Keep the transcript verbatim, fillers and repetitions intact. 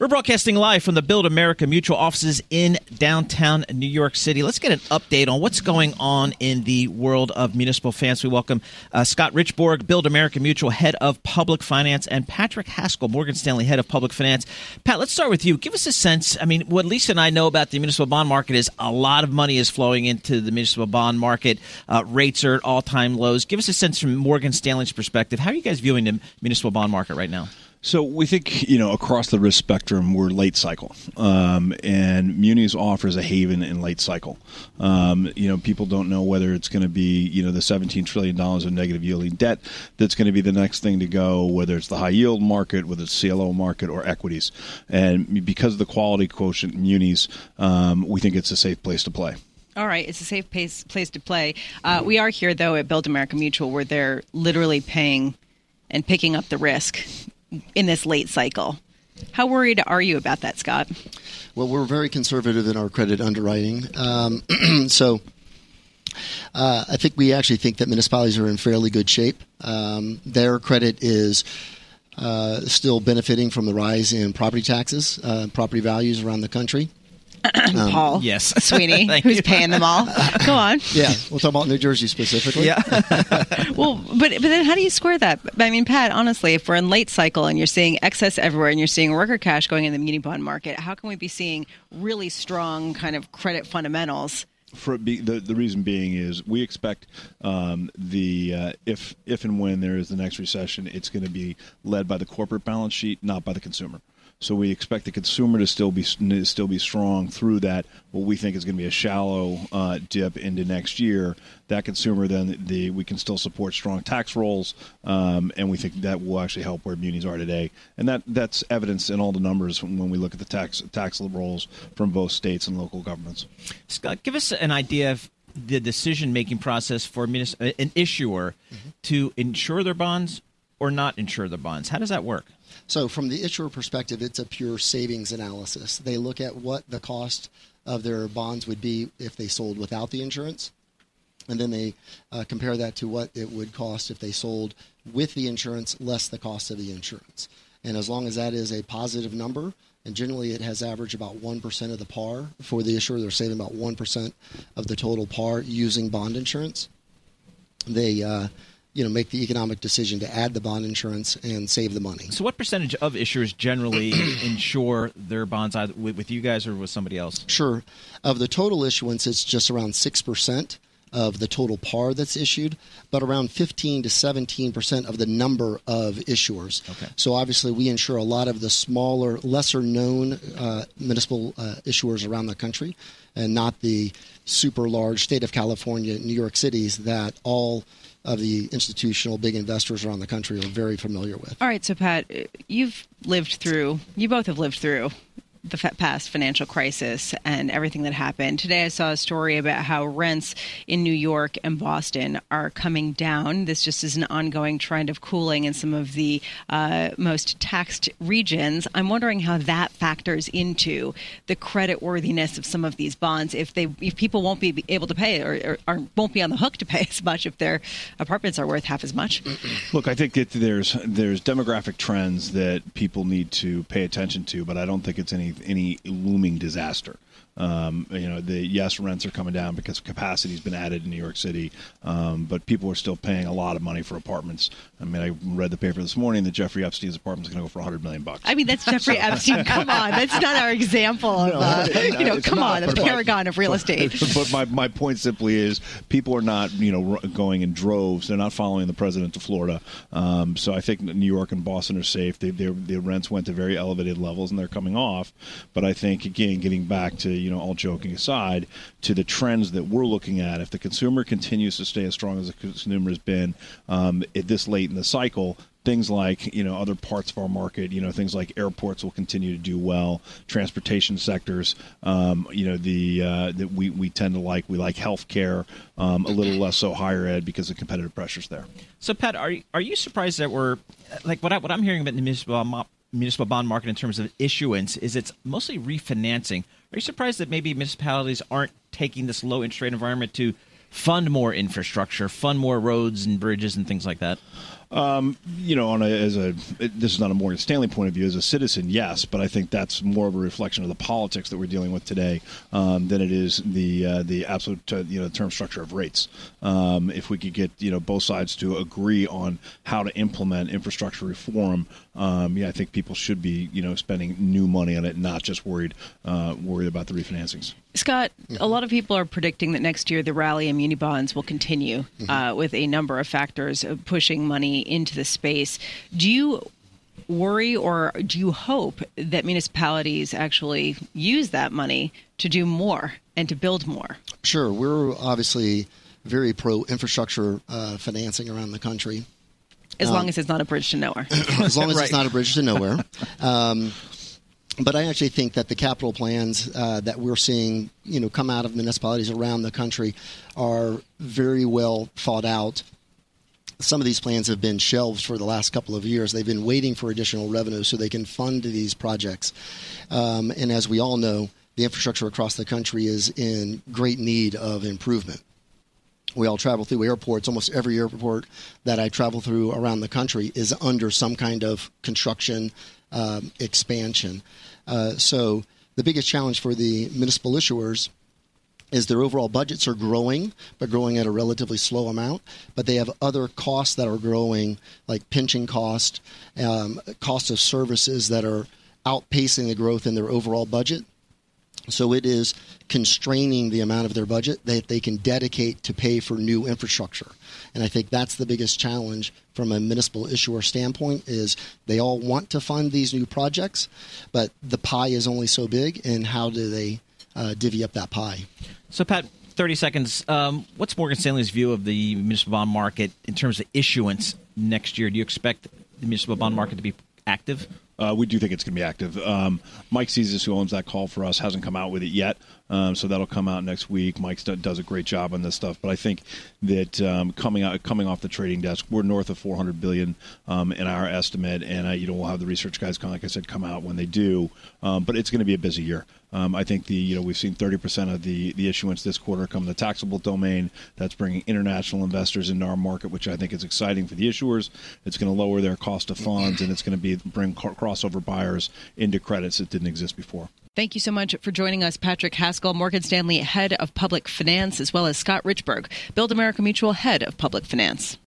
We're broadcasting live from the Build America Mutual offices in downtown New York City. Let's get an update on what's going on in the world of municipal finance. We welcome uh, Scott Richborg, Build America Mutual Head of Public Finance, and Patrick Haskell, Morgan Stanley Head of Public Finance. Pat, let's start with you. Give us a sense. I mean, what Lisa and I know about the municipal bond market is a lot of money is flowing into the municipal bond market. Uh, rates are at all-time lows. Give us a sense from Morgan Stanley's perspective. How are you guys viewing the municipal bond market right now? So we think, you know, across the risk spectrum, we're late cycle, um, and Munis offers a haven in late cycle. Um, you know, people don't know whether it's going to be, you know, the seventeen trillion dollars of negative yielding debt that's going to be the next thing to go, whether it's the high yield market, whether it's C L O market or equities. And because of the quality quotient in Munis, um, we think it's a safe place to play. All right. It's a safe place, place to play. Uh, we are here, though, at Build America Mutual, where they're literally paying and picking up the risk in this late cycle. How worried are you about that, Scott? Well, we're very conservative in our credit underwriting. Um, so uh, I think we actually think that municipalities are in fairly good shape. Um, their credit is uh, still benefiting from the rise in property taxes, uh, property values around the country. Um, Paul, yes, Sweeney, who's you. paying them all. Go on. Yeah, we'll talk about New Jersey specifically. Yeah. Well, but but then how do you square that? I mean, Pat, honestly, if we're in late cycle and you're seeing excess everywhere and you're seeing record cash going in the muni bond market, how can we be seeing really strong kind of credit fundamentals? For it be, the the reason being is we expect um, the uh, if if and when there is the next recession, it's going to be led by the corporate balance sheet, not by the consumer. So we expect the consumer to still be still be strong through that. What we think is going to be a shallow uh, dip into next year. That consumer, then the we can still support strong tax rolls, um, and we think that will actually help where munis are today. And that that's evidence in all the numbers when we look at the tax tax rolls from both states and local governments. Scott, give us an idea of the decision-making process for munis- an issuer mm-hmm. to insure their bonds or not insure their bonds. How does that work? So from the issuer perspective, it's a pure savings analysis. They look at what the cost of their bonds would be if they sold without the insurance, and then they uh, compare that to what it would cost if they sold with the insurance less the cost of the insurance. And as long as that is a positive number, and generally it has averaged about one percent of the par for the issuer, they're saving about one percent of the total par using bond insurance, they uh, you know, make the economic decision to add the bond insurance and save the money. So what percentage of issuers generally insure their bonds either with, with you guys or with somebody else? Sure. Of the total issuance, it's just around six percent of the total par that's issued, but around fifteen to seventeen percent of the number of issuers. Okay. So obviously we insure a lot of the smaller, lesser-known uh, municipal uh, issuers around the country, and not the super large state of California, New York cities that all of the institutional big investors around the country are very familiar with. All right, so Pat, you've lived through, you both have lived through the past financial crisis and everything that happened. Today I saw a story about how rents in New York and Boston are coming down. This just is an ongoing trend of cooling in some of the uh, most taxed regions. I'm wondering how that factors into the creditworthiness of some of these bonds if they if people won't be able to pay or, or, or won't be on the hook to pay as much if their apartments are worth half as much. Look, I think that there's there's demographic trends that people need to pay attention to, but I don't think it's any any looming disaster. Um, you know, the yes, rents are coming down because capacity has been added in New York City, um, but people are still paying a lot of money for apartments. I mean, I read the paper this morning that Jeffrey Epstein's apartment is going to go for one hundred million bucks. I mean, that's Jeffrey Epstein. Come on, that's not our example of, uh, you know, come on, a paragon of real estate. But my, my point simply is people are not, you know, going in droves. They're not following the president to Florida. Um, so I think New York and Boston are safe. They, their rents went to very elevated levels and they're coming off. But I think, again, getting back to, you know, all joking aside, to the trends that we're looking at, if the consumer continues to stay as strong as the consumer has been um, at this late in the cycle, things like, you know, other parts of our market, you know, things like airports will continue to do well, transportation sectors, um, you know, the uh, that we, we tend to like. We like healthcare, um, a little less so higher ed because of competitive pressures there. So, Pat, are you, are you surprised that we're, like, what, I, what I'm hearing about the municipal, municipal bond market in terms of issuance is it's mostly refinancing. Are you surprised that maybe municipalities aren't taking this low interest rate environment to fund more infrastructure, fund more roads and bridges and things like that? Um, you know, on a, as a it, this is not a Morgan Stanley point of view. As a citizen, yes, but I think that's more of a reflection of the politics that we're dealing with today um, than it is the uh, the absolute uh, you know term structure of rates. Um, if we could get you know both sides to agree on how to implement infrastructure reform, um, yeah, I think people should be you know spending new money on it, not just worried uh, worried about the refinancings. Scott, a lot of people are predicting that next year the rally in muni bonds will continue mm-hmm. uh, with a number of factors pushing money into the space. Do you worry or do you hope that municipalities actually use that money to do more and to build more? Sure. We're obviously very pro-infrastructure uh, financing around the country. As um, long as it's not a bridge to nowhere. As long as right. it's not a bridge to nowhere. Um, But I actually think that the capital plans uh, that we're seeing, you know, come out of municipalities around the country are very well thought out. Some of these plans have been shelved for the last couple of years. They've been waiting for additional revenue so they can fund these projects. Um, and as we all know, the infrastructure across the country is in great need of improvement. We all travel through airports. Almost every airport that I travel through around the country is under some kind of construction um, expansion. Uh, so the biggest challenge for the municipal issuers is their overall budgets are growing, but growing at a relatively slow amount. But they have other costs that are growing, like pension cost, um, cost of services that are outpacing the growth in their overall budget. So it is constraining the amount of their budget that they can dedicate to pay for new infrastructure. And I think that's the biggest challenge from a municipal issuer standpoint is they all want to fund these new projects, but the pie is only so big, and how do they uh, divvy up that pie? So, Pat, thirty seconds. Um, what's Morgan Stanley's view of the municipal bond market in terms of issuance next year? Do you expect the municipal bond market to be active? Uh, we do think it's going to be active. Um, Mike Cesis, who owns that call for us, hasn't come out with it yet, um, so that'll come out next week. Mike does a great job on this stuff, but I think that um, coming out, coming off the trading desk, we're north of four hundred billion dollars um, in our estimate, and uh, you know we'll have the research guys, come, like I said, come out when they do. Um, but it's going to be a busy year. Um, I think the you know we've seen thirty percent of the, the issuance this quarter come in the taxable domain. That's bringing international investors into our market, which I think is exciting for the issuers. It's going to lower their cost of funds, and it's going to be bring crossover buyers into credits that didn't exist before. Thank you so much for joining us, Patrick Haskell, Morgan Stanley Head of Public Finance, as well as Scott Richburg, Build America Mutual Head of Public Finance.